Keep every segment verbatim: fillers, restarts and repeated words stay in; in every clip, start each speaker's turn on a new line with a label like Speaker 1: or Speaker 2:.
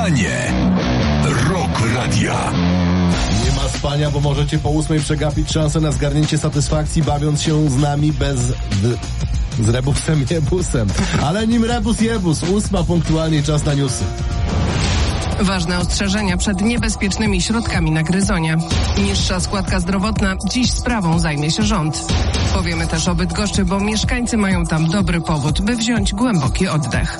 Speaker 1: Spanie. Rock Radia.
Speaker 2: Nie ma spania, bo możecie po ósmej przegapić szansę na zgarnięcie satysfakcji, bawiąc się z nami bez... D- z rebusem jebusem. Ale nim rebus jebus, ósma punktualnie, czas na newsy.
Speaker 3: Ważne ostrzeżenia przed niebezpiecznymi środkami na gryzonie. Niższa składka zdrowotna. Dziś sprawą zajmie się rząd. Powiemy też o Bydgoszczy, bo mieszkańcy mają tam dobry powód, by wziąć głęboki oddech.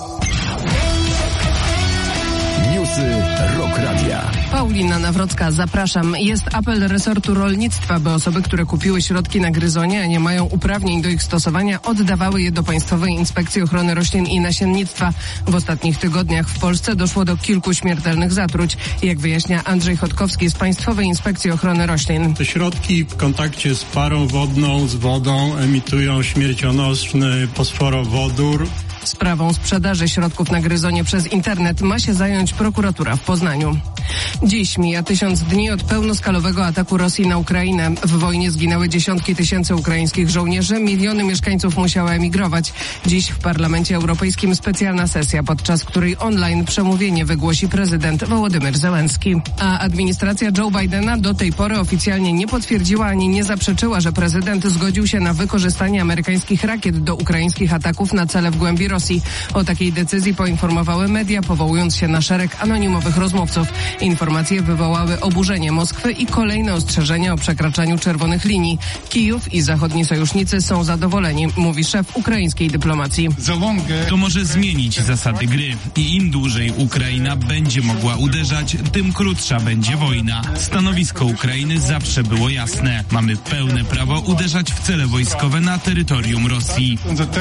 Speaker 1: Newsy Rock Radia.
Speaker 3: Paulina Nawrocka, zapraszam. Jest apel resortu rolnictwa, by osoby, które kupiły środki na gryzonie, a nie mają uprawnień do ich stosowania, oddawały je do Państwowej Inspekcji Ochrony Roślin i Nasiennictwa. W ostatnich tygodniach w Polsce doszło do kilku śmiertelnych zatruć. Jak wyjaśnia Andrzej Chodkowski z Państwowej Inspekcji Ochrony Roślin.
Speaker 4: Te środki w kontakcie z parą wodną, z wodą emitują śmiercionośny fosforowodór.
Speaker 3: Sprawą sprzedaży środków na gryzonie przez internet ma się zająć prokuratura w Poznaniu. Dziś mija tysiąc dni od pełnoskalowego ataku Rosji na Ukrainę. W wojnie zginęły dziesiątki tysięcy ukraińskich żołnierzy, miliony mieszkańców musiały emigrować. Dziś w Parlamencie Europejskim specjalna sesja, podczas której online przemówienie wygłosi prezydent Wołodymyr Zełenski. A administracja Joe Bidena do tej pory oficjalnie nie potwierdziła ani nie zaprzeczyła, że prezydent zgodził się na wykorzystanie amerykańskich rakiet do ukraińskich ataków na cele w głębi Rosji. O takiej decyzji poinformowały media, powołując się na szereg anonimowych rozmówców. Informacje wywołały oburzenie Moskwy i kolejne ostrzeżenia o przekraczaniu czerwonych linii. Kijów i zachodni sojusznicy są zadowoleni, mówi szef ukraińskiej dyplomacji.
Speaker 5: To może zmienić zasady gry i im dłużej Ukraina będzie mogła uderzać, tym krótsza będzie wojna. Stanowisko Ukrainy zawsze było jasne. Mamy pełne prawo uderzać w cele wojskowe na terytorium Rosji.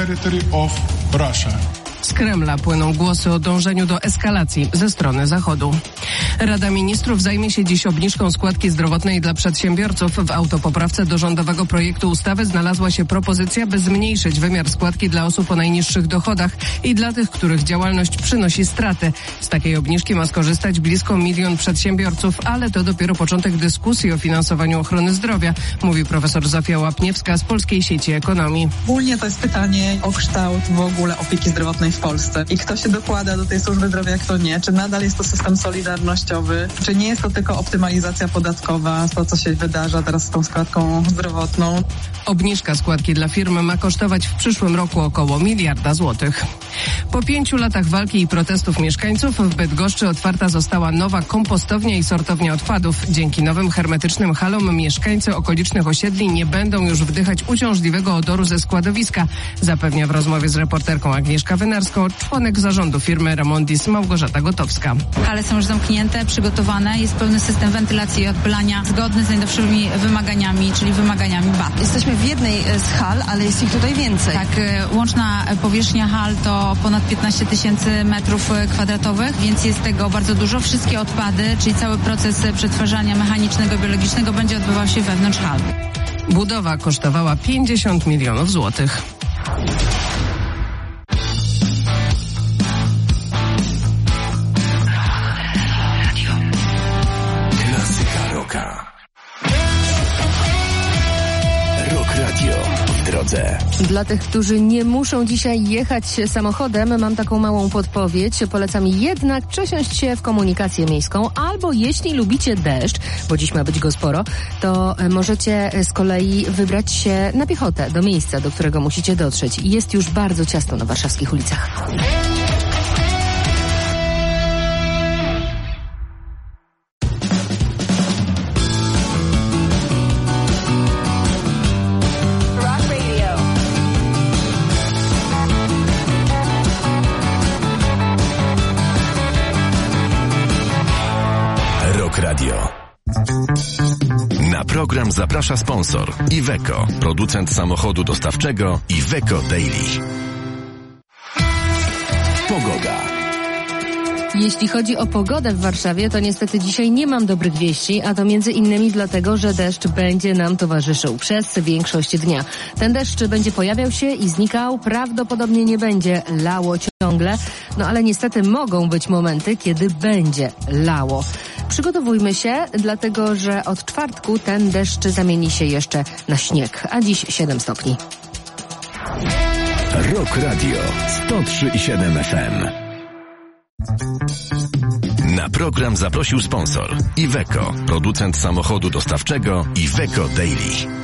Speaker 3: Z Kremla płyną głosy o dążeniu do eskalacji ze strony Zachodu. Rada Ministrów zajmie się dziś obniżką składki zdrowotnej dla przedsiębiorców. W autopoprawce do rządowego projektu ustawy znalazła się propozycja, by zmniejszyć wymiar składki dla osób o najniższych dochodach i dla tych, których działalność przynosi straty. Z takiej obniżki ma skorzystać blisko milion przedsiębiorców, ale to dopiero początek dyskusji o finansowaniu ochrony zdrowia, mówi profesor Zofia Łapniewska z Polskiej Sieci Ekonomii.
Speaker 6: Ogólnie to jest pytanie o kształt w ogóle opieki zdrowotnej w Polsce i kto się dokłada do tej służby zdrowia, kto nie. Czy nadal jest to system solidarnościowy, czy nie jest to tylko optymalizacja podatkowa, to co się wydarza teraz z tą składką zdrowotną.
Speaker 3: Obniżka składki dla firmy ma kosztować w przyszłym roku około miliarda złotych. Po pięciu latach walki i protestów mieszkańców w Bydgoszczy otwarta została nowa kompostownia i sortownia odpadów. Dzięki nowym hermetycznym halom mieszkańcy okolicznych osiedli nie będą już wdychać uciążliwego odoru ze składowiska, zapewnia w rozmowie z reporterką Agnieszka Wynarską członek zarządu firmy Remondis Małgorzata Gotowska.
Speaker 7: Hale są już zamknięte, przygotowane, jest pełny system wentylacji i odpylania zgodny z najnowszymi wymaganiami, czyli wymaganiami B A T.
Speaker 8: Jesteśmy w jednej z hal, ale jest ich tutaj więcej.
Speaker 7: Tak, łączna powierzchnia hal to ponad piętnaście tysięcy metrów kwadratowych, więc jest tego bardzo dużo. Wszystkie odpady, czyli cały proces przetwarzania mechanicznego, biologicznego będzie odbywał się wewnątrz hal.
Speaker 3: Budowa kosztowała pięćdziesiąt milionów złotych.
Speaker 1: Klasyka rocka. Rock Radio w drodze.
Speaker 8: Dla tych, którzy nie muszą dzisiaj jechać samochodem, mam taką małą podpowiedź. Polecam jednak przesiąść się w komunikację miejską, albo jeśli lubicie deszcz, bo dziś ma być go sporo, to możecie z kolei wybrać się na piechotę do miejsca, do którego musicie dotrzeć. Jest już bardzo ciasno na warszawskich ulicach.
Speaker 1: Radio. Na program zaprasza sponsor Iveco, producent samochodu dostawczego Iveco Daily. Pogoda.
Speaker 8: Jeśli chodzi o pogodę w Warszawie, to niestety dzisiaj nie mam dobrych wieści, a to między innymi dlatego, że deszcz będzie nam towarzyszył przez większość dnia. Ten deszcz będzie pojawiał się i znikał, prawdopodobnie nie będzie lało ciągle, no ale niestety mogą być momenty, kiedy będzie lało. Przygotowujmy się, dlatego że od czwartku ten deszcz zamieni się jeszcze na śnieg, a dziś siedem stopni.
Speaker 1: Rock Radio sto trzy i siedem F M. Na program zaprosił sponsor Iveco, producent samochodu dostawczego Iveco Daily.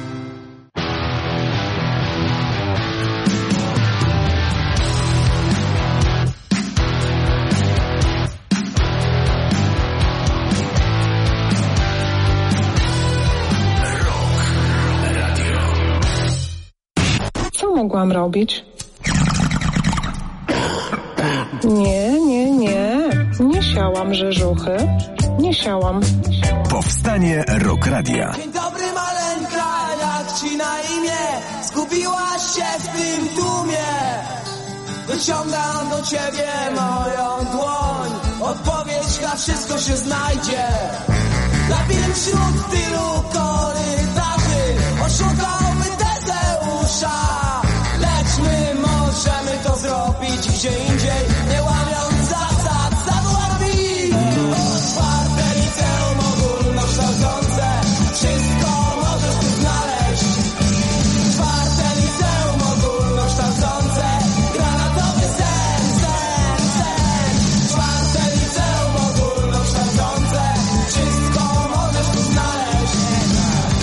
Speaker 9: Co mogłam robić? Nie, nie, nie. Nie siałam rzeżuchy. Nie siałam.
Speaker 1: Powstanie Rock Radia.
Speaker 10: Dzień dobry maleńka, jak ci na imię? Zgubiłaś się w tym tłumie. Wyciągam do ciebie moją dłoń. Odpowiedź na wszystko się znajdzie. Labirynt wśród tylu korytarzy oszukałby Tezeusza. Lecz my możemy to zrobić gdzie indziej, nie łamiąc zasad zawoławi. Otwarte liceum ogólnokształcące, wszystko możesz tu znaleźć. Otwarte liceum ogólnokształcące, granatowy sen, sen, sen. Otwarte liceum ogólnokształcące, wszystko możesz tu znaleźć.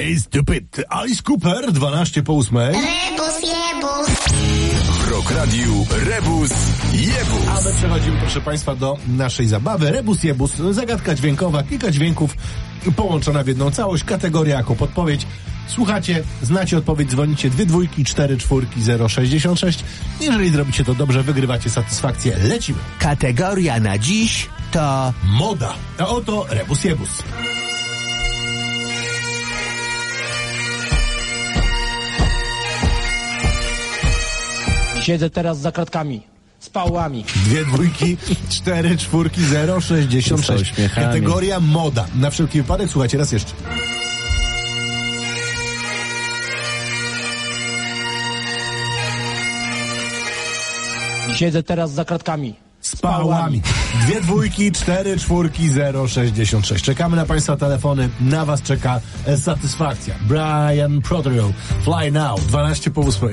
Speaker 2: Hey Stupid. Alice Cooper, dwanaście po ósmej.
Speaker 11: Rebus jebus.
Speaker 1: W Rock Radiu Rebus Jebus.
Speaker 2: A my przechodzimy, proszę Państwa, do naszej zabawy. Rebus Jebus, zagadka dźwiękowa, kilka dźwięków połączona w jedną całość, kategoria jako podpowiedź. Słuchacie, znacie odpowiedź, dzwonicie dwie dwójki, cztery czwórki, zero sześćdziesiąt sześć. Jeżeli zrobicie to dobrze, wygrywacie satysfakcję. Lecimy.
Speaker 12: Kategoria na dziś to
Speaker 2: moda. A oto Rebus Jebus.
Speaker 13: Siedzę teraz za kratkami, z pałami.
Speaker 2: Dwie dwójki, cztery czwórki, zero sześćdziesiąt sześć. Kategoria moda. Na wszelki wypadek słuchajcie raz jeszcze.
Speaker 13: Siedzę teraz za kratkami.
Speaker 2: Z pałami. Dwie dwójki, cztery czwórki, zero sześćdziesiąt sześć. Czekamy na Państwa telefony. Na Was czeka satysfakcja. Brian Proterio, Fly Now, dwanaście po ósmej.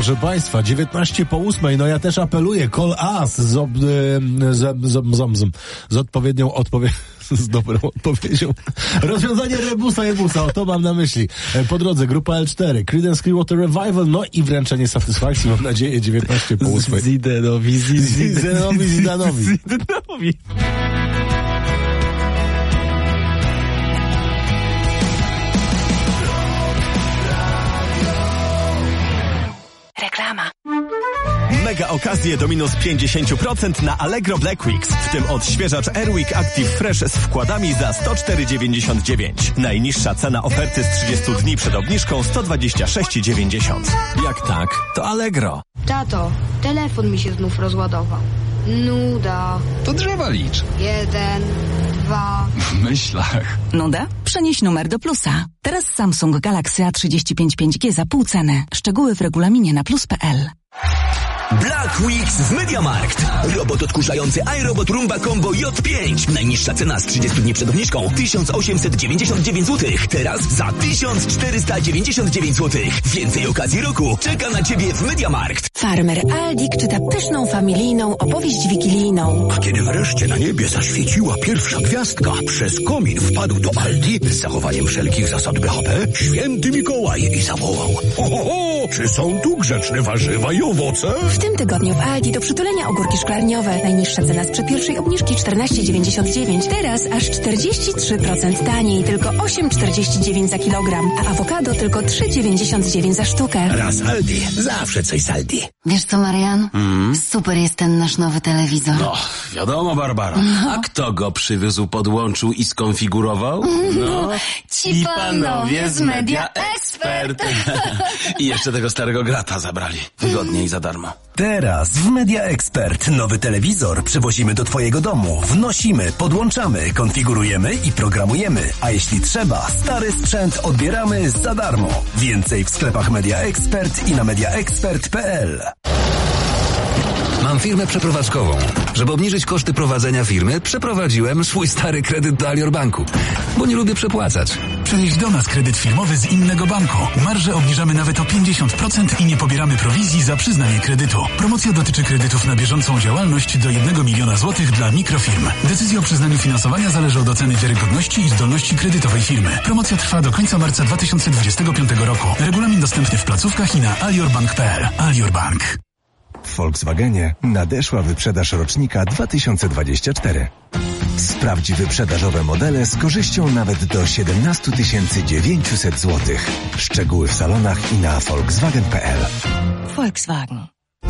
Speaker 2: proszę Państwa, dziewiętnaście po ósmej, no ja też apeluję, call us z, ob, z, z, z, z, z odpowiednią odpowiedzią, z dobrą odpowiedzią. Rozwiązanie rebusa jebusa, o to mam na myśli. Po drodze grupa L cztery, Creedence Clearwater Revival, no i wręczenie satysfakcji, mam nadzieję, dziewiętnaście po ósmej.
Speaker 14: Zidanowi,
Speaker 2: Zidanowi, Zidanowi.
Speaker 14: Zidanowi.
Speaker 15: Reklama. Mega okazje do minus pięćdziesiąt procent na Allegro Black Weeks, w tym odświeżacz Airwick Active Fresh z wkładami za sto cztery dziewięćdziesiąt dziewięć. Najniższa cena oferty z trzydziestu dni przed obniżką sto dwadzieścia sześć dziewięćdziesiąt. Jak tak, to Allegro.
Speaker 16: Tato, telefon mi się znów rozładował. Nuda.
Speaker 17: To drzewa licz.
Speaker 16: Jeden, dwa.
Speaker 17: W myślach.
Speaker 18: Nuda? Przenieś numer do plusa. Teraz Samsung Galaxy A trzydzieści pięć pięć G za pół ceny. Szczegóły w regulaminie na plus kropka p l.
Speaker 19: Black Weeks w MediaMarkt. Robot odkurzający iRobot Roomba Combo J pięć. Najniższa cena z trzydziestu dni przed obniżką tysiąc osiemset dziewięćdziesiąt dziewięć złotych. Teraz za tysiąc czterysta dziewięćdziesiąt dziewięć złotych. Więcej okazji roku czeka na Ciebie w MediaMarkt.
Speaker 20: Farmer Aldik czyta pyszną familijną opowieść wigilijną.
Speaker 21: A kiedy wreszcie na niebie zaświeciła pierwsza gwiazdka, przez komin wpadł do Aldi z zachowaniem wszelkich zasad B H P święty Mikołaj i zawołał: ho, ho, ho, czy są tu grzeczne warzywa i owoce?
Speaker 20: W tym tygodniu w Aldi do przytulenia ogórki szklarniowe. Najniższa cena sprzed pierwszej obniżki czternaście dziewięćdziesiąt dziewięć. Teraz aż czterdzieści trzy procent taniej, tylko osiem czterdzieści dziewięć za kilogram, a awokado tylko trzy dziewięćdziesiąt dziewięć za sztukę.
Speaker 21: Raz Aldi, zawsze coś z Aldi.
Speaker 22: Wiesz co, Marian? Mm? Super jest ten nasz nowy telewizor.
Speaker 23: No, wiadomo, Barbara. No. A kto go przywiózł, podłączył i skonfigurował?
Speaker 22: No, ci panowie z Media Expert.
Speaker 23: I jeszcze tego starego grata zabrali. Wygodnie i za darmo.
Speaker 19: Teraz w Media Expert nowy telewizor przywozimy do Twojego domu. Wnosimy, podłączamy, konfigurujemy i programujemy. A jeśli trzeba, stary sprzęt odbieramy za darmo. Więcej w sklepach Media Expert i na media expert kropka p l.
Speaker 24: Mam firmę przeprowadzkową. Żeby obniżyć koszty prowadzenia firmy, przeprowadziłem swój stary kredyt do Alior Banku, bo nie lubię przepłacać.
Speaker 25: Przenieś do nas kredyt firmowy z innego banku. Marże obniżamy nawet o pięćdziesiąt procent i nie pobieramy prowizji za przyznanie kredytu. Promocja dotyczy kredytów na bieżącą działalność do jednego miliona złotych dla mikrofirm. Decyzja o przyznaniu finansowania zależy od oceny wiarygodności i zdolności kredytowej firmy. Promocja trwa do końca marca dwa tysiące dwudziestego piątego roku. Regulamin dostępny w placówkach i na aliorbank kropka p l. Alior Bank.
Speaker 26: W Volkswagenie nadeszła wyprzedaż rocznika dwa tysiące dwudziestego czwartego. Sprawdź wyprzedażowe modele z korzyścią nawet do siedemnaście tysięcy dziewięćset złotych. Szczegóły w salonach i na volkswagen kropka p l.
Speaker 18: Volkswagen.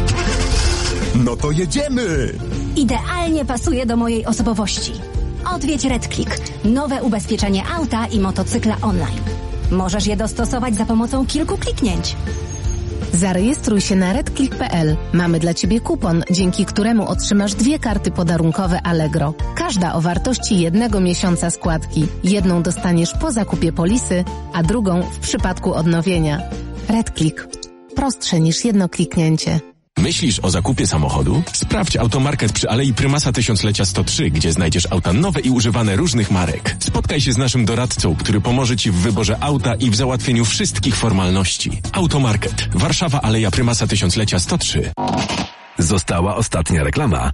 Speaker 27: No to jedziemy!
Speaker 28: Idealnie pasuje do mojej osobowości. Odwiedź RedClick. Nowe ubezpieczenie auta i motocykla online. Możesz je dostosować za pomocą kilku kliknięć.
Speaker 29: Zarejestruj się na redclick kropka p l. Mamy dla Ciebie kupon, dzięki któremu otrzymasz dwie karty podarunkowe Allegro. Każda o wartości jednego miesiąca składki. Jedną dostaniesz po zakupie polisy, a drugą w przypadku odnowienia. RedClick. Prostsze niż jedno kliknięcie.
Speaker 30: Myślisz o zakupie samochodu? Sprawdź Automarket przy Alei Prymasa Tysiąclecia sto trzy, gdzie znajdziesz auta nowe i używane różnych marek. Spotkaj się z naszym doradcą, który pomoże Ci w wyborze auta i w załatwieniu wszystkich formalności. Automarket. Warszawa, Aleja Prymasa Tysiąclecia sto trzy.
Speaker 1: Została ostatnia reklama.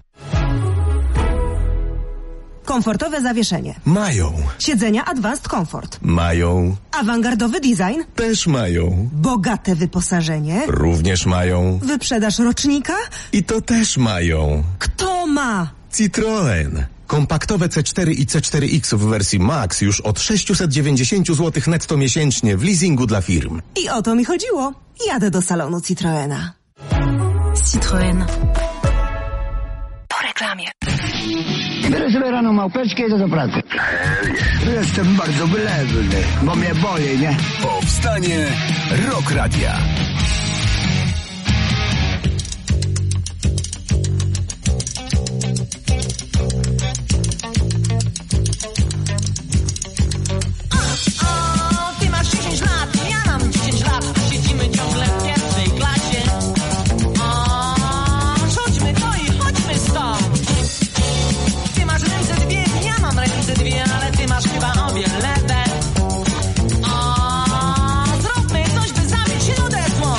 Speaker 31: Komfortowe zawieszenie.
Speaker 2: Mają.
Speaker 31: Siedzenia Advanced Comfort.
Speaker 2: Mają.
Speaker 31: Awangardowy design.
Speaker 2: Też mają.
Speaker 31: Bogate wyposażenie.
Speaker 2: Również mają.
Speaker 31: Wyprzedaż rocznika.
Speaker 2: I to też mają.
Speaker 31: Kto ma?
Speaker 2: Citroen. Kompaktowe C cztery i C cztery X w wersji Max już od sześćset dziewięćdziesiąt złotych netto miesięcznie w leasingu dla firm.
Speaker 31: I o to mi chodziło. Jadę do salonu Citroena.
Speaker 28: Citroen.
Speaker 15: Po reklamie.
Speaker 32: Biorę sobie rano małpeczkę i idę do pracy. Jestem bardzo wylewny, bo mnie boli, nie?
Speaker 1: Powstanie Rock Radia.
Speaker 10: Ty masz dziesięć lat, ja mam dziesięć lat, a siedzimy ciągle w pierwszej klasie. O, rzućmy to i chodźmy stąd. Ty masz ręce dwie, ja mam ręce dwie, ale ty masz chyba obie lewe. O, zróbmy coś, by zabić nudę.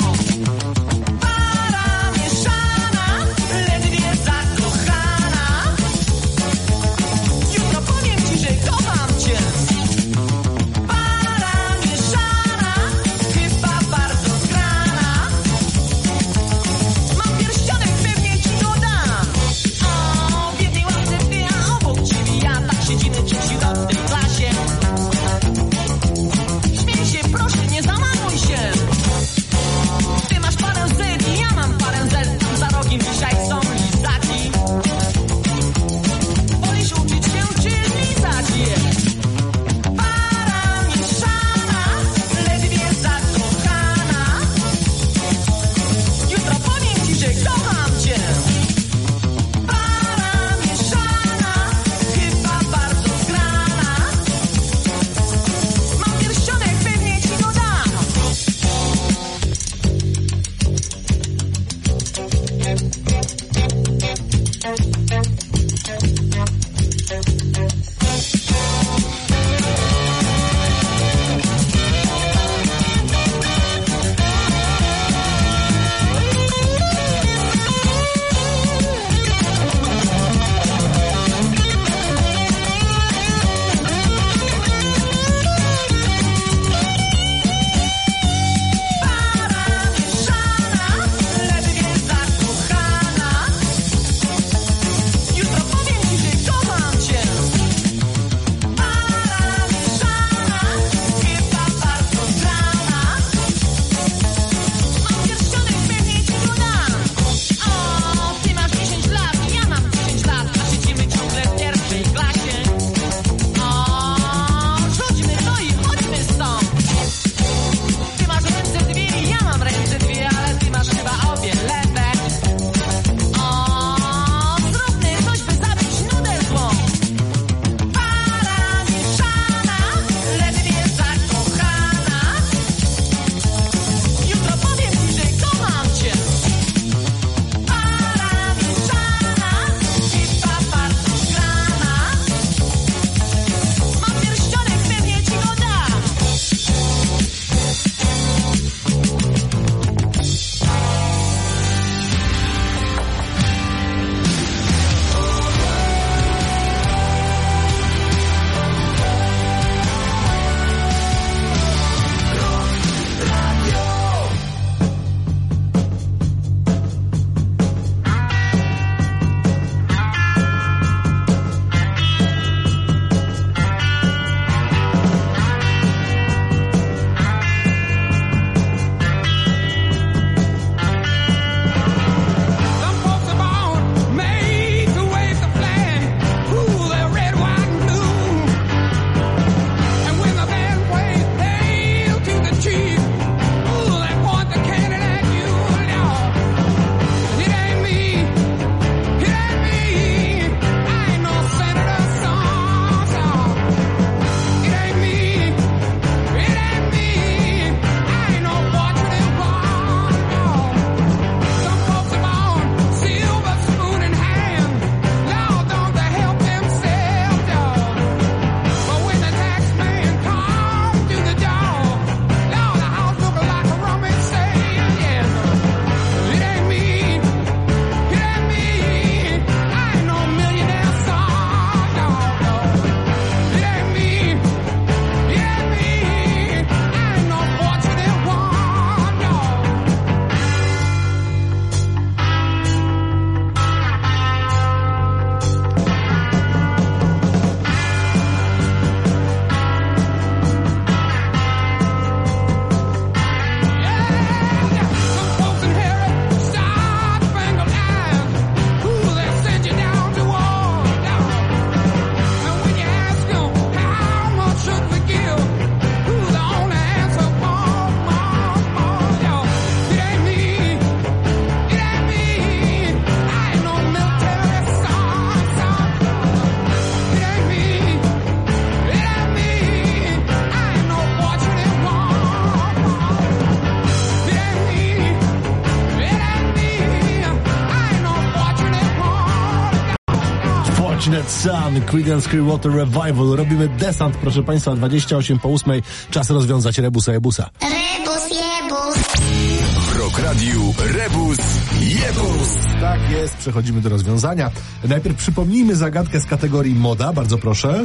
Speaker 2: Desert Sun, Creedence Clearwater Revival. Robimy desant, proszę Państwa, dwadzieścia osiem po ósmej. Czas rozwiązać rebusa jebusa.
Speaker 3: Rebus jebus.
Speaker 26: W Rock Radiu Rebus jebus.
Speaker 2: Tak jest, przechodzimy do rozwiązania. Najpierw przypomnijmy zagadkę z kategorii moda, bardzo proszę.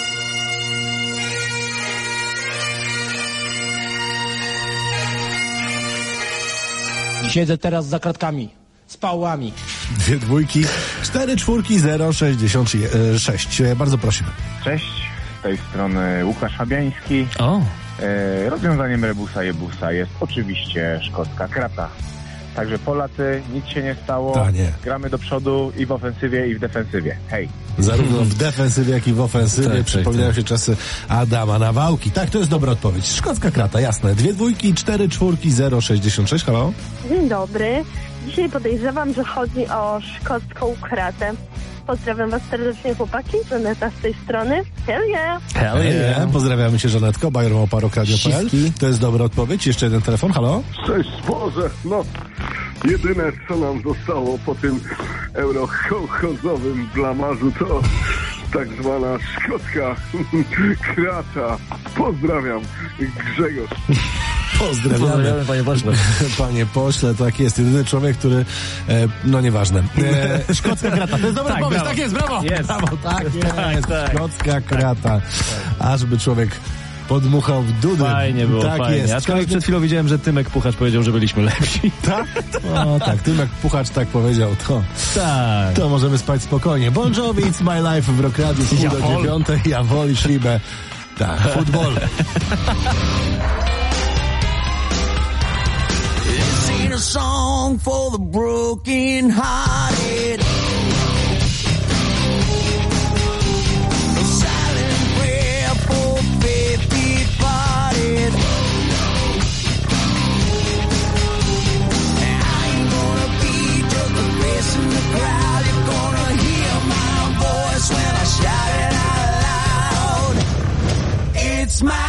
Speaker 4: Siedzę teraz za kratkami, z pałami.
Speaker 2: Dwie dwójki, cztery czwórki, zero sześćdziesiąt sześć. Bardzo prosimy.
Speaker 5: Cześć, z tej strony Łukasz Fabiański.
Speaker 4: O.
Speaker 5: E, rozwiązaniem rebusa jebusa jest oczywiście szkocka krata. Także Polacy, nic się nie stało.
Speaker 2: Ta, nie.
Speaker 5: Gramy do przodu i w ofensywie, i w defensywie. Hej.
Speaker 2: Zarówno w defensywie, jak i w ofensywie
Speaker 4: tak,
Speaker 2: przypominają
Speaker 4: tak,
Speaker 2: się czasy Adama Nawałki. Tak, to jest dobra odpowiedź. Szkocka krata, jasne. Dwie dwójki, cztery czwórki, zero sześćdziesiąt sześć. Halo?
Speaker 6: Dzień dobry. Dzisiaj podejrzewam, że chodzi o szkocką kratę. Pozdrawiam was serdecznie, chłopaki. Żaneta z tej strony. Hell yeah!
Speaker 2: Hell yeah! Pozdrawiamy cię, Żanetko. Bajer Małpa Rock Radio kropka p l. To jest dobra odpowiedź. Jeszcze jeden telefon. Halo?
Speaker 7: Cześć Boże, no jedyne co nam zostało po tym eurokołchozowym blamarzu to tak zwana szkocka krata. Pozdrawiam, Grzegorz.
Speaker 2: Pozdrawiamy.
Speaker 4: Pozdrawiamy, panie pośle.
Speaker 2: Panie pośle, tak jest. Jedyny człowiek, który, e, no nieważne. E, szkocka krata. To jest dobry
Speaker 4: tak,
Speaker 2: pomysł.
Speaker 4: brawo.
Speaker 2: Tak jest, brawo.
Speaker 4: Jest.
Speaker 2: Brawo, tak jest.
Speaker 4: Tak, tak.
Speaker 2: Szkocka krata. Ażby człowiek podmuchał w dudy.
Speaker 4: Fajnie było,
Speaker 2: tak
Speaker 4: fajnie.
Speaker 2: jest.
Speaker 4: Aczkolwiek przed chwilą widziałem, że Tymek Puchacz powiedział, że byliśmy lepsi.
Speaker 2: Tak? O tak, Tymek Puchacz tak powiedział. To,
Speaker 4: tak.
Speaker 2: to możemy spać spokojnie. Bon Jovi, It's My Life w Rock Radio z pół do dziewiątej. Ja woli szybę. Tak, futbol.
Speaker 8: This ain't a song for the broken hearted. A silent prayer for faith departed. I ain't gonna be just a face in the crowd. You're gonna hear my voice when I shout it out loud. It's my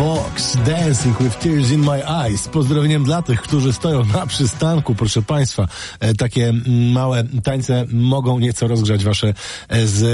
Speaker 2: Vox, Dancing with Tears in My Eyes. Pozdrowieniem dla tych, którzy stoją na przystanku, proszę Państwa. E, takie małe tańce mogą nieco rozgrzać Wasze e, z...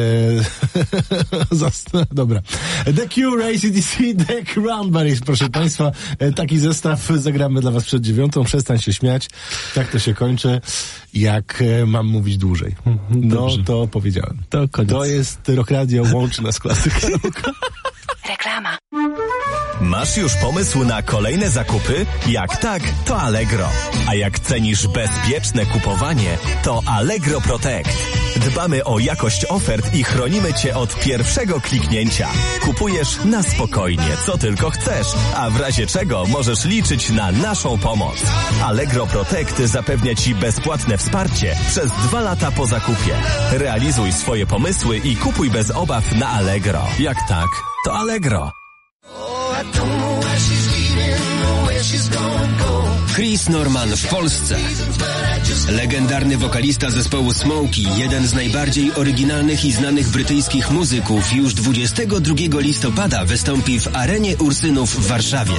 Speaker 2: Zas- Dobra. The Cure, A C D C, The Cranberries, proszę Państwa. E, taki zestaw zagramy dla Was przed dziewiątą. Przestań się śmiać. Tak to się kończy. Jak e, mam mówić dłużej. No,
Speaker 9: Dobrze.
Speaker 2: to powiedziałem.
Speaker 9: To koniec.
Speaker 2: To jest Rock Radio, łączy nas klasyka.
Speaker 28: Reklama.
Speaker 15: Masz już pomysł na kolejne zakupy? Jak tak, to Allegro. A jak cenisz bezpieczne kupowanie, to Allegro Protect. Dbamy o jakość ofert i chronimy Cię od pierwszego kliknięcia. Kupujesz na spokojnie, co tylko chcesz, a w razie czego możesz liczyć na naszą pomoc. Allegro Protect zapewnia Ci bezpłatne wsparcie przez dwa lata po zakupie. Realizuj swoje pomysły i kupuj bez obaw na Allegro. Jak tak, to Allegro.
Speaker 11: Chris Norman w Polsce. Legendarny wokalista zespołu Smokey, jeden z najbardziej oryginalnych i znanych brytyjskich muzyków, już dwudziestego drugiego listopada wystąpi w Arenie Ursynów w Warszawie.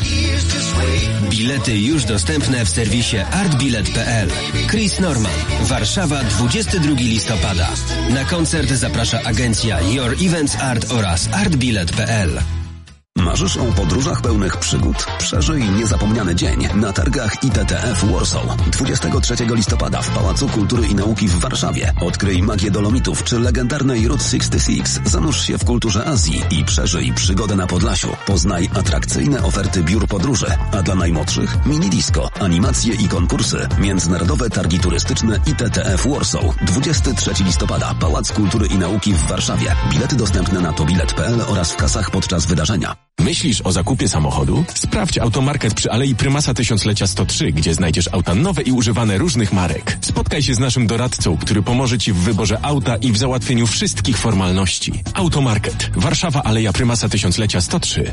Speaker 11: Bilety już dostępne w serwisie artbilet kropka p l. Chris Norman, Warszawa, dwudziestego drugiego listopada. Na koncert zaprasza agencja Your Events Art oraz artbilet kropka p l.
Speaker 24: Marzysz o podróżach pełnych przygód? Przeżyj niezapomniany dzień na targach I T T F Warsaw. dwudziestego trzeciego listopada w Pałacu Kultury i Nauki w Warszawie. Odkryj magię Dolomitów czy legendarnej Route sześćdziesiąt sześć. Zanurz się w kulturze Azji i przeżyj przygodę na Podlasiu. Poznaj atrakcyjne oferty biur podróży. A dla najmłodszych mini disco, animacje i konkursy. Międzynarodowe targi turystyczne I T T F Warsaw. dwudziestego trzeciego listopada. Pałac Kultury i Nauki w Warszawie. Bilety dostępne na tobilet kropka p l oraz w kasach podczas wydarzenia.
Speaker 30: Myślisz o zakupie samochodu? Sprawdź Automarket przy Alei Prymasa Tysiąclecia sto trzy, gdzie znajdziesz auta nowe i używane różnych marek. Spotkaj się z naszym doradcą, który pomoże Ci w wyborze auta i w załatwieniu wszystkich formalności. Automarket. Warszawa, Aleja Prymasa Tysiąclecia sto trzy.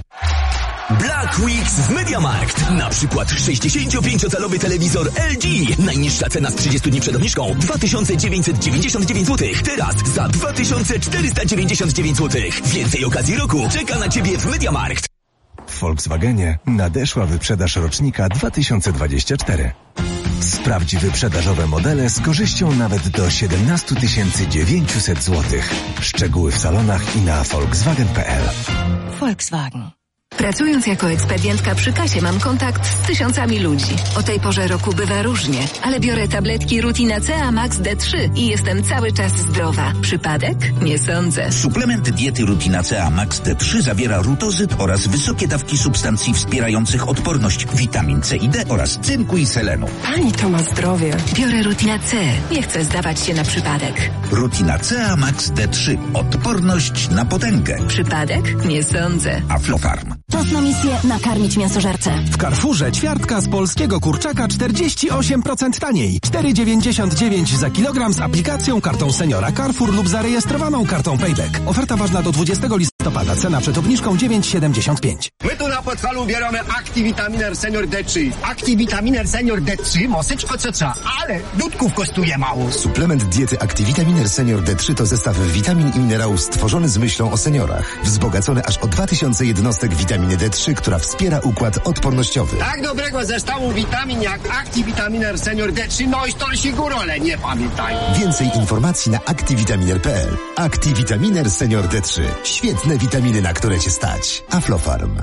Speaker 12: Black Weeks w MediaMarkt. Na przykład sześćdziesięciopięciocalowy telewizor L G. Najniższa cena z trzydziestu dni przed obniżką dwa tysiące dziewięćset dziewięćdziesiąt dziewięć złotych. Teraz za dwa tysiące czterysta dziewięćdziesiąt dziewięć złotych. Więcej okazji roku czeka na Ciebie w MediaMarkt.
Speaker 26: W Volkswagenie nadeszła wyprzedaż rocznika dwa tysiące dwudziesty czwarty. Sprawdź wyprzedażowe modele z korzyścią nawet do siedemnaście tysięcy dziewięćset złotych. Szczegóły w salonach i na volkswagen kropka p l.
Speaker 28: Volkswagen.
Speaker 18: Pracując jako ekspedientka przy kasie mam kontakt z tysiącami ludzi. O tej porze roku bywa różnie, ale biorę tabletki Rutina C A Max D trzy i jestem cały czas zdrowa. Przypadek? Nie sądzę.
Speaker 13: Suplement diety Rutina C A Max D trzy zawiera rutozyt oraz wysokie dawki substancji wspierających odporność, witamin C i D oraz cynku i selenu.
Speaker 18: Pani to ma zdrowie. Biorę Rutina C. Nie chcę zdawać się na przypadek.
Speaker 13: Rutina C A Max D trzy. Odporność na potęgę.
Speaker 18: Przypadek? Nie sądzę.
Speaker 13: Aflofarm.
Speaker 28: Czas na misję nakarmić mięsożercę.
Speaker 14: W Carrefourze ćwiartka z polskiego kurczaka czterdzieści osiem procent taniej. cztery dziewięćdziesiąt dziewięć za kilogram z aplikacją, kartą seniora Carrefour lub zarejestrowaną kartą Payback. Oferta ważna do dwudziestego listopada. Cena przed obniżką dziewięć siedemdziesiąt pięć.
Speaker 16: My tu na Podhalu bierzemy Activitaminer Senior D trzy. Activitaminer Senior D trzy mosyczko co trzeba, ale dudków kosztuje mało.
Speaker 17: Suplement diety Activitaminer Senior D trzy to zestaw witamin i minerałów stworzony z myślą o seniorach. Wzbogacony aż o dwa tysiące jednostek witaminy D trzy, która wspiera układ odpornościowy.
Speaker 16: Tak dobrego zestawu witamin jak Activitaminer Senior D trzy, no i stolsi górole, nie pamiętaj.
Speaker 17: Więcej informacji na activitaminer kropka p l. Activitaminer Senior D trzy. Świetne witaminy, na które Cię stać. Aflofarm.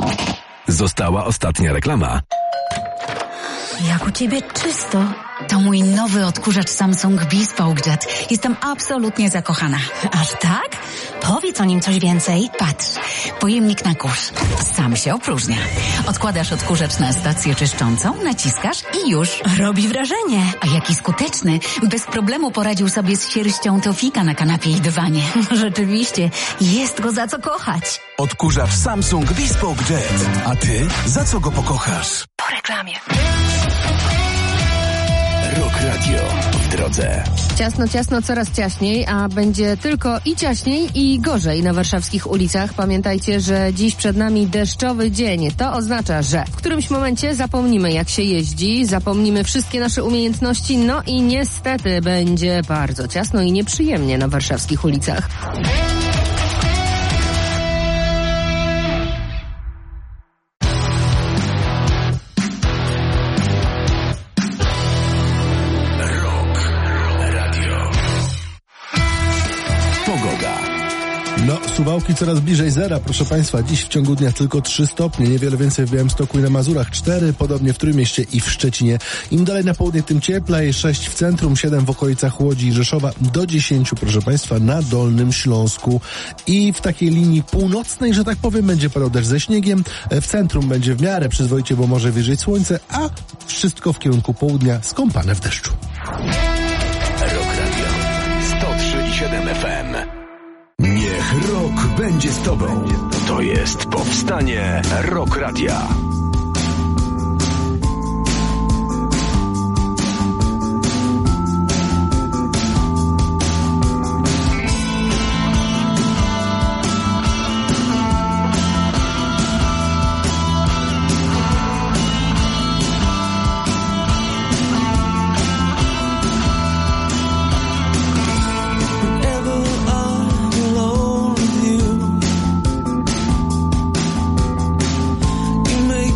Speaker 1: Została ostatnia reklama.
Speaker 28: Jak u Ciebie czysto.
Speaker 19: To mój nowy odkurzacz Samsung Bespoke Jet. Jestem absolutnie zakochana.
Speaker 28: Aż tak? Powiedz o nim coś więcej.
Speaker 19: Patrz, pojemnik na kurz. Sam się opróżnia. Odkładasz odkurzacz na stację czyszczącą, naciskasz i już.
Speaker 28: Robi wrażenie.
Speaker 19: A jaki skuteczny. Bez problemu poradził sobie z sierścią Teofika na kanapie i dywanie.
Speaker 28: Rzeczywiście, jest go za co kochać.
Speaker 27: Odkurzacz Samsung Bespoke Jet. A Ty za co go pokochasz?
Speaker 28: Po reklamie.
Speaker 1: Rock Radio w drodze.
Speaker 20: Ciasno, ciasno, coraz ciaśniej, a będzie tylko i ciaśniej, i gorzej na warszawskich ulicach. Pamiętajcie, że dziś przed nami deszczowy dzień. To oznacza, że w którymś momencie zapomnimy, jak się jeździ, zapomnimy wszystkie nasze umiejętności, no i niestety będzie bardzo ciasno i nieprzyjemnie na warszawskich ulicach.
Speaker 2: Suwałki coraz bliżej zera, proszę Państwa. Dziś w ciągu dnia tylko trzy stopnie, niewiele więcej w Białymstoku i na Mazurach cztery, podobnie w Trójmieście i w Szczecinie. Im dalej na południe, tym cieplej, sześć w centrum, siedem w okolicach Łodzi i Rzeszowa, do dziesięciu, proszę Państwa, na Dolnym Śląsku. I w takiej linii północnej, że tak powiem, będzie padał deszcz ze śniegiem. W centrum będzie w miarę przyzwoicie, bo może wyjrzeć słońce, a wszystko w kierunku południa skąpane w deszczu.
Speaker 26: Rock Radio sto trzy i siedem F M. Niech rok będzie z Tobą. To jest powstanie Rock Radia.
Speaker 8: Make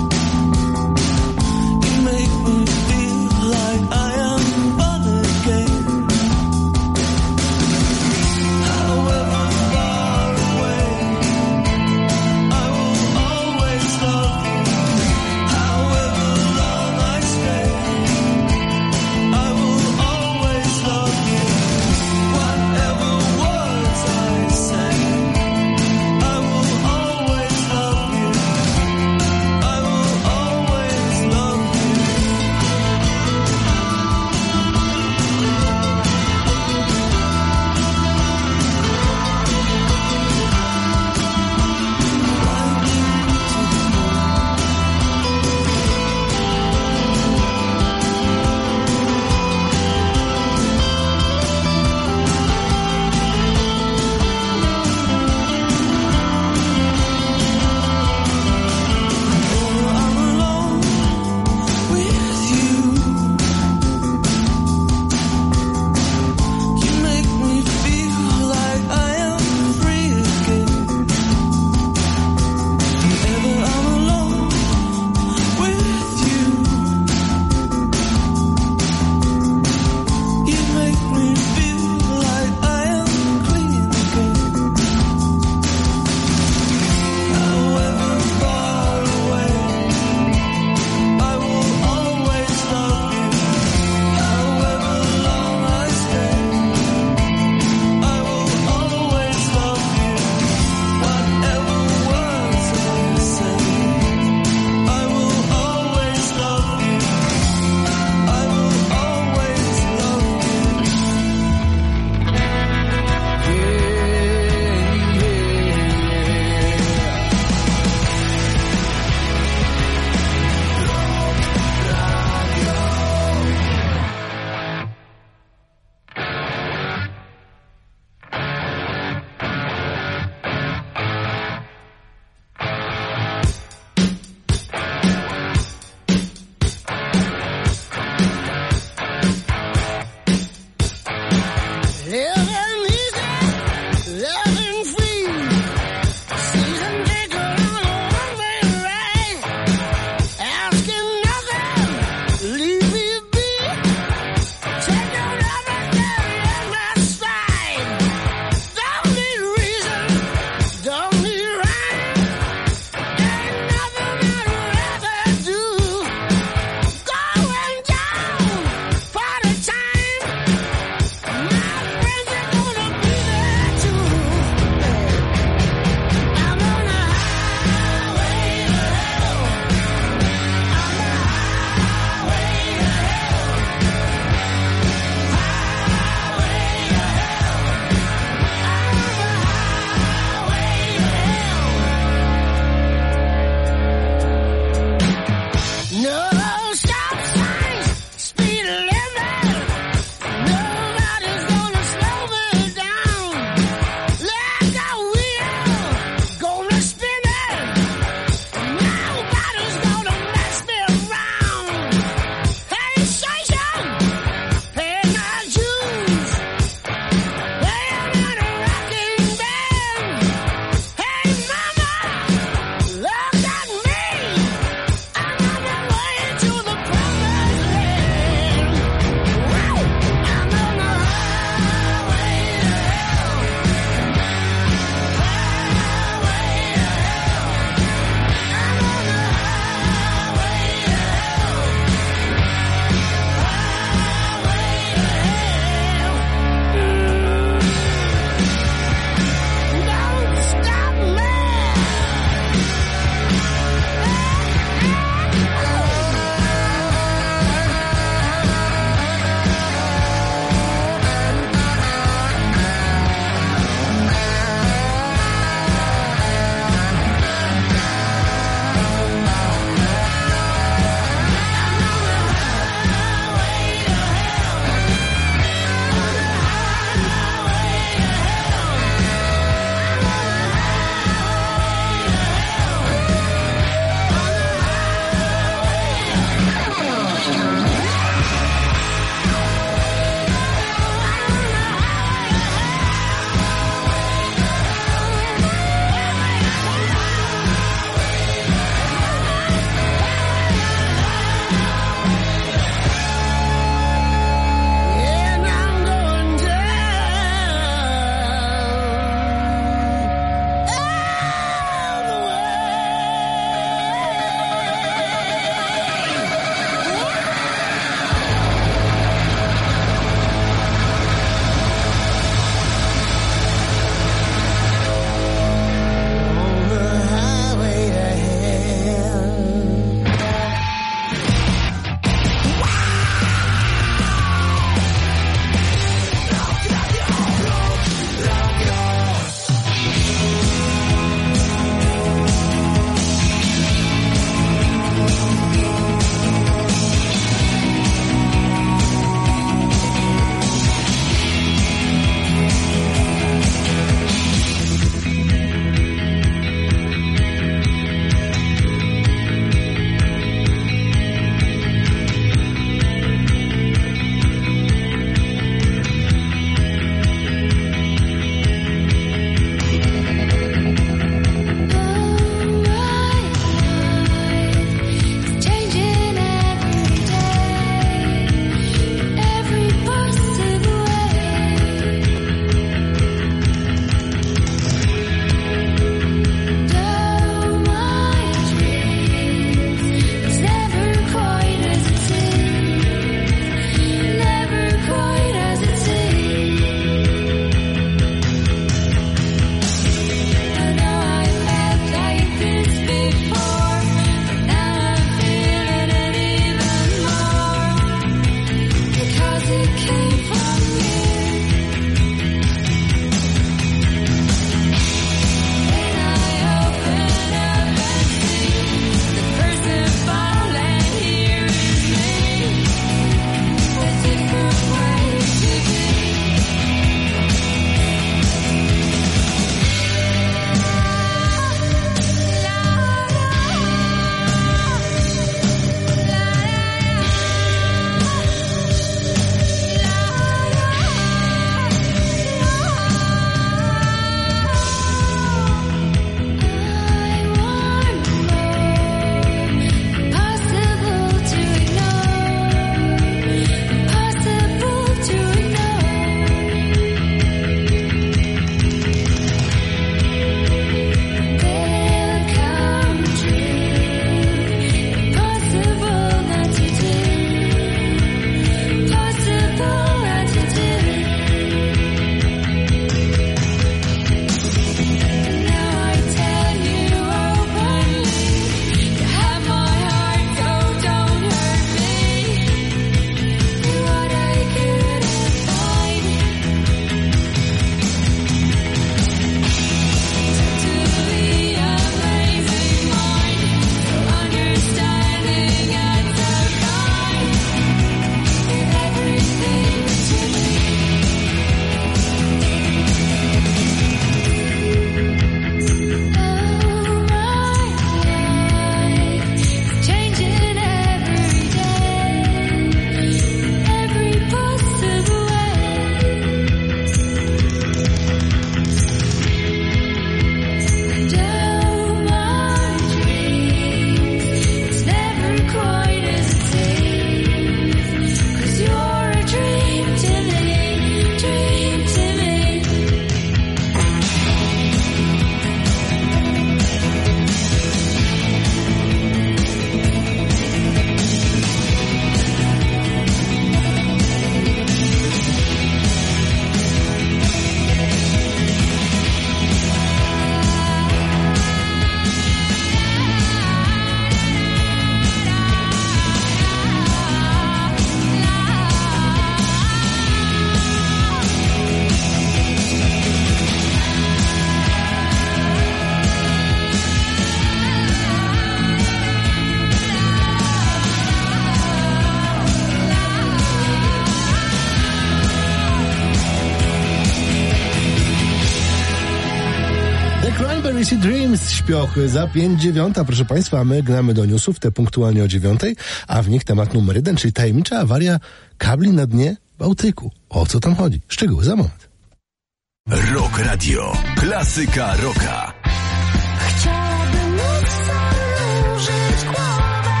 Speaker 2: The Cranberries i Dreams, śpiochy za pięć dziewiąta, proszę Państwa, a my gnamy do newsów, te punktualnie o dziewiątej, a w nich temat numer jeden, czyli tajemnicza awaria kabli na dnie Bałtyku. O co tam chodzi? Szczegóły za moment.
Speaker 1: Rock Radio. Klasyka rocka.
Speaker 8: Chciałabym móc zanurzyć głowę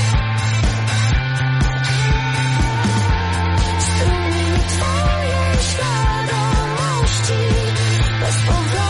Speaker 8: w strumień twojej świadomości bezpowrotnie.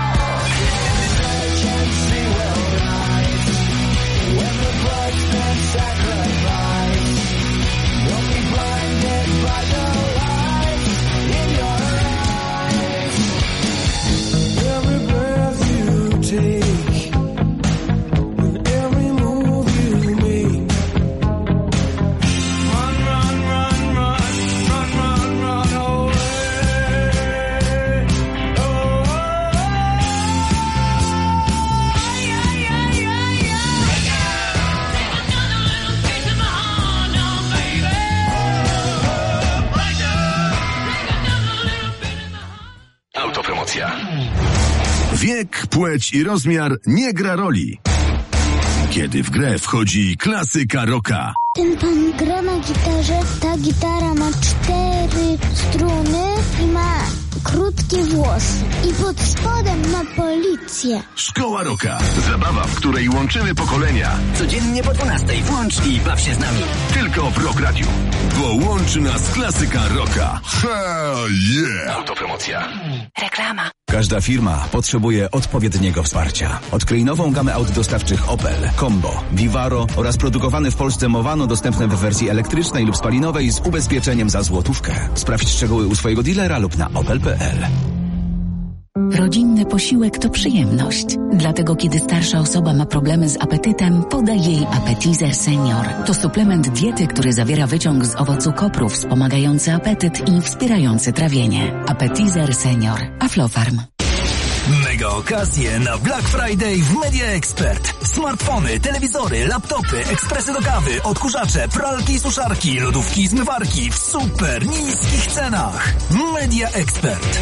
Speaker 1: Autopromocja. Wiek, płeć i rozmiar nie gra roli, kiedy w grę wchodzi klasyka rocka.
Speaker 3: Ten pan gra na gitarze, ta gitara ma cztery struny i ma krótkie włosy. I pod spodem ma policję.
Speaker 1: Szkoła rocka. Zabawa, w której łączymy pokolenia.
Speaker 12: Codziennie po dwunastej włącz i baw się z nami.
Speaker 1: Tylko w Rock Radiu. Bo łączy nas klasyka rocka. Hell yeah! Autopromocja.
Speaker 19: Reklama.
Speaker 24: Każda firma potrzebuje odpowiedniego wsparcia. Odkryj nową gamę aut dostawczych Opel, Combo, Vivaro oraz produkowany w Polsce Movano, dostępne w wersji elektrycznej lub spalinowej z ubezpieczeniem za złotówkę. Sprawdź szczegóły u swojego dealera lub na opel kropka p l.
Speaker 19: Rodzinny posiłek to przyjemność. Dlatego kiedy starsza osoba ma problemy z apetytem, podaj jej Appetizer Senior. To suplement diety, który zawiera wyciąg z owocu kopru, wspomagający apetyt i wspierający trawienie. Appetizer Senior. Aflofarm.
Speaker 12: Mega okazje na Black Friday w Media Expert. Smartfony, telewizory, laptopy, ekspresy do kawy, odkurzacze, pralki i suszarki, lodówki i zmywarki w super niskich cenach. Media Expert.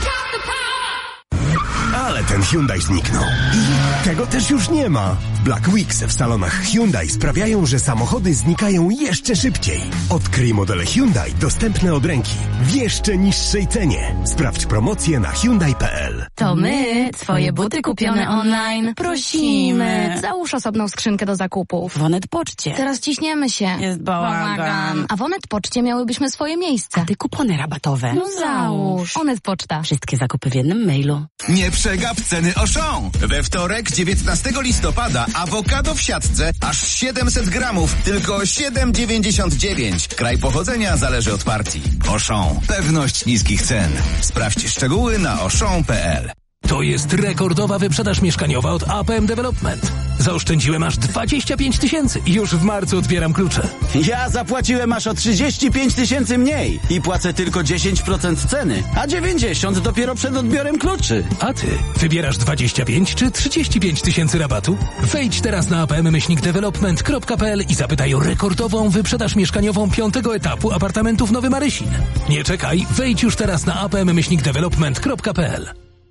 Speaker 5: Ale ten Hyundai zniknął. I tego też już nie ma. Black Weeks w salonach Hyundai sprawiają, że samochody znikają jeszcze szybciej. Odkryj modele Hyundai dostępne od ręki w jeszcze niższej cenie. Sprawdź promocję na hyundai kropka p l.
Speaker 6: To my, twoje buty kupione online. Prosimy. Załóż osobną skrzynkę do zakupów.
Speaker 19: W Onet Poczcie.
Speaker 6: Teraz ciśniemy się.
Speaker 19: Jest bałagan.
Speaker 6: A w Onet Poczcie miałybyśmy swoje miejsce.
Speaker 19: A ty kupony rabatowe.
Speaker 6: No załóż. Onet Poczta.
Speaker 19: Wszystkie zakupy w jednym mailu.
Speaker 9: Nie przegap ceny Auchan. We wtorek, dziewiętnastego listopada, awokado w siatce aż siedemset gramów, tylko siedem dziewięćdziesiąt dziewięć. Kraj pochodzenia zależy od partii. Auchan. Pewność niskich cen. Sprawdź szczegóły na auchan kropka p l.
Speaker 10: To jest rekordowa wyprzedaż mieszkaniowa od A P M Development. Zaoszczędziłem aż dwadzieścia pięć tysięcy i już w marcu odbieram klucze.
Speaker 21: Ja zapłaciłem aż o trzydzieści pięć tysięcy mniej i płacę tylko dziesięć procent ceny, a dziewięćdziesiąt dopiero przed odbiorem kluczy.
Speaker 10: A ty wybierasz dwadzieścia pięć czy trzydzieści pięć tysięcy rabatu? Wejdź teraz na a p m myślnik development kropka p l i zapytaj o rekordową wyprzedaż mieszkaniową piątego etapu apartamentów Nowy Marysin. Nie czekaj, wejdź już teraz na a p m myślnik development kropka p l.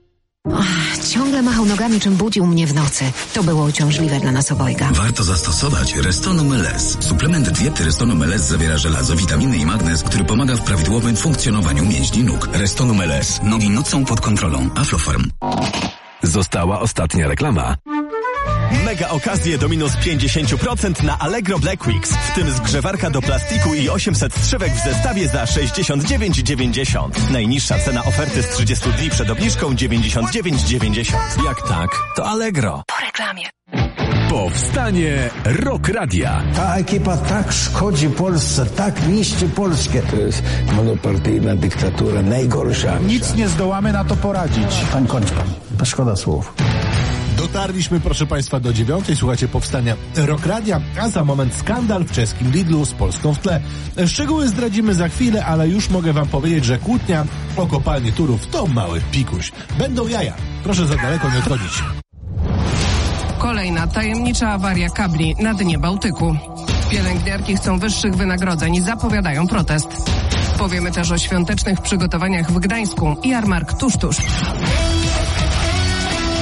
Speaker 22: Ach, ciągle machał nogami, czym budził mnie w nocy. To było uciążliwe dla nas obojga.
Speaker 24: Warto zastosować Restonum L S. Suplement diety Restonum L S zawiera żelazo, witaminy i magnez, który pomaga w prawidłowym funkcjonowaniu mięśni nóg. Restonum L S. Nogi nocą pod kontrolą. Aflofarm.
Speaker 1: Została ostatnia reklama.
Speaker 15: Mega okazje do minus pięćdziesiąt procent na Allegro Black Weeks, w tym zgrzewarka do plastiku i osiemset strzywek w zestawie za sześćdziesiąt dziewięć dziewięćdziesiąt. Najniższa cena oferty z trzydziestu dni przed obniżką dziewięćdziesiąt dziewięć dziewięćdziesiąt. Jak tak, to Allegro.
Speaker 19: Po reklamie.
Speaker 1: Powstanie Rock Radia.
Speaker 23: Ta ekipa tak szkodzi Polsce, tak niszczy Polskę. To jest monopartyjna dyktatura, najgorsza.
Speaker 25: Nic nie zdołamy na to poradzić.
Speaker 23: Pan kończ pan, szkoda słów.
Speaker 2: Dotarliśmy, proszę Państwa, do dziewiątej. Słuchacie Powstania Rock Radia, a za moment skandal w czeskim Lidlu z Polską w tle. Szczegóły zdradzimy za chwilę, ale już mogę Wam powiedzieć, że kłótnia o kopalnię Turów to mały pikuś. Będą jaja. Proszę za daleko nie odchodzić.
Speaker 29: Kolejna tajemnicza awaria kabli na dnie Bałtyku. Pielęgniarki chcą wyższych wynagrodzeń i zapowiadają protest. Powiemy też o świątecznych przygotowaniach w Gdańsku. Jarmark tuż, tuż.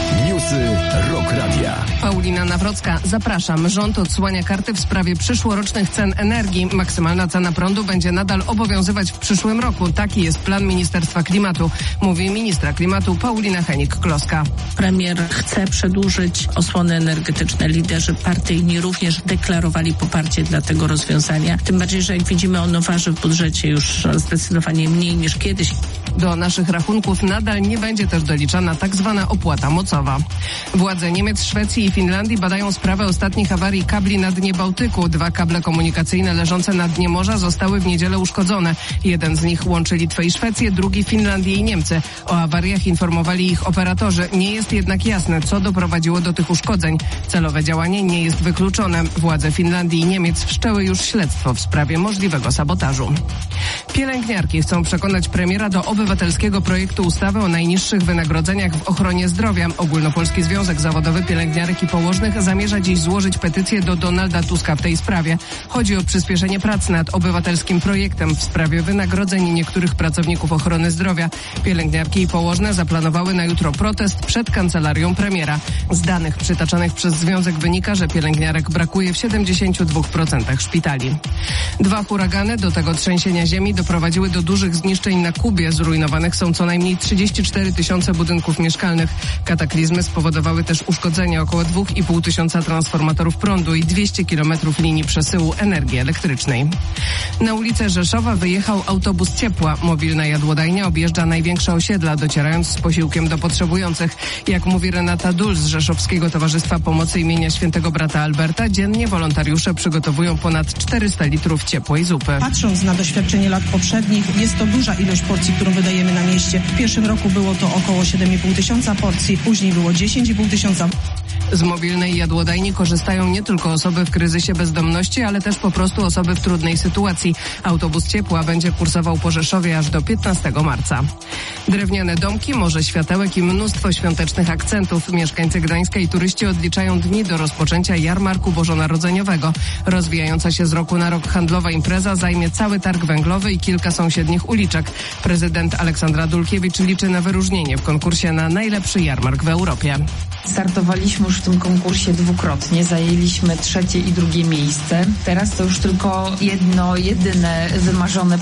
Speaker 1: Głosy Rock Radia.
Speaker 29: Paulina Nawrocka, zapraszam. Rząd odsłania karty w sprawie przyszłorocznych cen energii. Maksymalna cena prądu będzie nadal obowiązywać w przyszłym roku. Taki jest plan Ministerstwa Klimatu, mówi ministra klimatu Paulina Hennig-Kloska.
Speaker 4: Premier chce przedłużyć osłony energetyczne. Liderzy partyjni również deklarowali poparcie dla tego rozwiązania. Tym bardziej, że jak widzimy, ono waży w budżecie już zdecydowanie mniej niż kiedyś.
Speaker 29: Do naszych rachunków nadal nie będzie też doliczana tak zwana opłata mocowa. Władze Niemiec, Szwecji i Finlandii badają sprawę ostatnich awarii kabli na dnie Bałtyku. Dwa kable komunikacyjne leżące na dnie morza zostały w niedzielę uszkodzone. Jeden z nich łączy Litwę i Szwecję, drugi Finlandię i Niemcy. O awariach informowali ich operatorzy. Nie jest jednak jasne, co doprowadziło do tych uszkodzeń. Celowe działanie nie jest wykluczone. Władze Finlandii i Niemiec wszczęły już śledztwo w sprawie możliwego sabotażu. Pielęgniarki chcą przekonać premiera do obywatelskiego projektu ustawy o najniższych wynagrodzeniach w ochronie zdrowia. Ogólnopolski Związek Zawodowy Pielęgniarek i Położnych zamierza dziś złożyć petycję do Donalda Tuska w tej sprawie. Chodzi o przyspieszenie prac nad obywatelskim projektem w sprawie wynagrodzeń niektórych pracowników ochrony zdrowia. Pielęgniarki i położne zaplanowały na jutro protest przed kancelarią premiera. Z danych przytaczanych przez Związek wynika, że pielęgniarek brakuje w siedemdziesięciu dwóch procentach szpitali. Dwa huragany, do tego trzęsienia ziemi, doprowadziły do dużych zniszczeń na Kubie. Zrujnowanych są co najmniej trzydzieści cztery tysiące budynków mieszkalnych. Kataklizmy spowodowały też uszkodzenie około dwa i pół tysiąca transformatorów prądu i dwieście kilometrów linii przesyłu energii elektrycznej. Na ulicę Rzeszowa wyjechał autobus ciepła. Mobilna jadłodajnia objeżdża największe osiedla, docierając z posiłkiem do potrzebujących. Jak mówi Renata Dul z Rzeszowskiego Towarzystwa Pomocy imienia Świętego Brata Alberta, dziennie wolontariusze przygotowują ponad czterysta litrów ciepłej zupy.
Speaker 7: Patrząc na doświadczenie lat poprzednich, jest to duża ilość porcji, którą wydajemy na mieście. W pierwszym roku było to około siedem i pół tysiąca porcji, później było dziesięć i pół tysiąca.
Speaker 29: Z mobilnej jadłodajni korzystają nie tylko osoby w kryzysie bezdomności, ale też po prostu osoby w trudnej sytuacji. Autobus ciepła będzie kursował po Rzeszowie aż do piętnastego marca. Drewniane domki, morze światełek i mnóstwo świątecznych akcentów. Mieszkańcy Gdańska i turyści odliczają dni do rozpoczęcia jarmarku bożonarodzeniowego. Rozwijająca się z roku na rok handlowa impreza zajmie cały targ węglowy i kilka sąsiednich uliczek. Prezydent Aleksandra Dulkiewicz liczy na wyróżnienie w konkursie na najlepszy jarmark w Europie.
Speaker 11: Startowaliśmy już w tym konkursie dwukrotnie, zajęliśmy trzecie i drugie miejsce. Teraz to już tylko jedno, jedyne wymarzone